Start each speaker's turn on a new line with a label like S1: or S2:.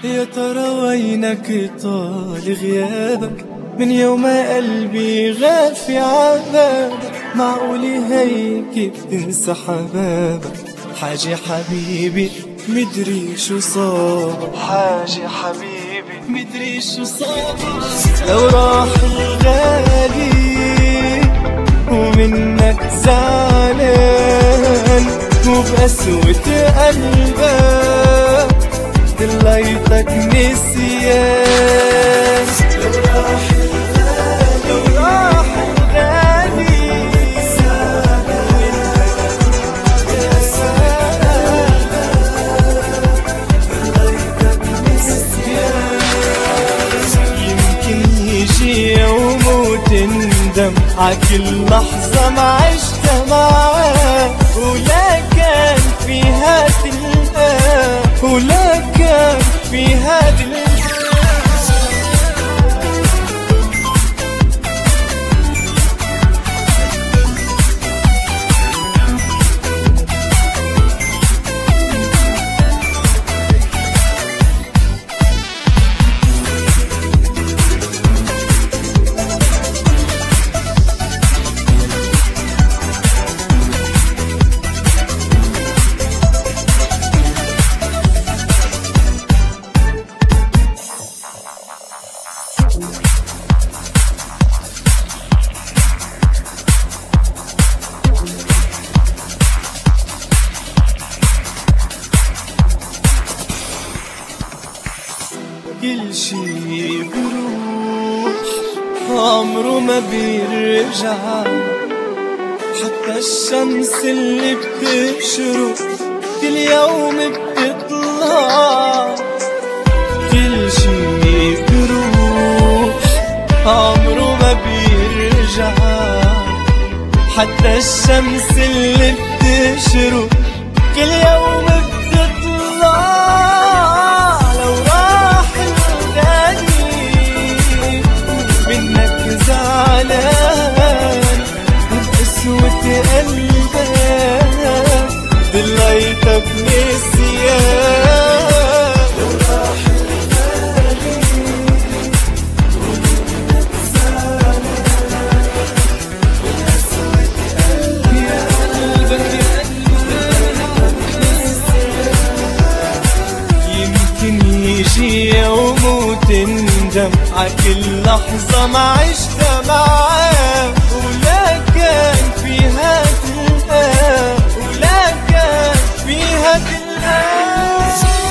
S1: يا ترى وينك طال غيابك من يوم ما قلبي غاب في عذابك؟ معقول هيك بتنسى حبابك؟ حاجة حبيبي مدري شو صابك، حاجة حبيبي مدري شو صابك. لو راح الغالي ومنك زعلان وبقسوة قلبك دليتك نسيان. لو راح الغالي، لو راح الغالي دليتك نسيان. يمكن يجي يوم وتندم عكل لحظة ما عشتها معاه، ولا كان فيها تلقاه، ولا كان فيها تلقاه. كل شي بروح عمره ما بيرجع، حتى الشمس اللي بتشرق كل يوم بتطلع. كل شي بروح عمره ما بيرجع، حتى الشمس اللي بتشرق كل يوم بتطلع. لو راح الغالي منك زعلان وبقسوة قلبك دليتك نسيان. لو راح الغالي ومنك زعلان وبقسوة قلبك يجي يوم وتندم عكل لحظة ما عشتها معاه، ولا كان فيها تلقاه، ولا كان فيها تلقاه.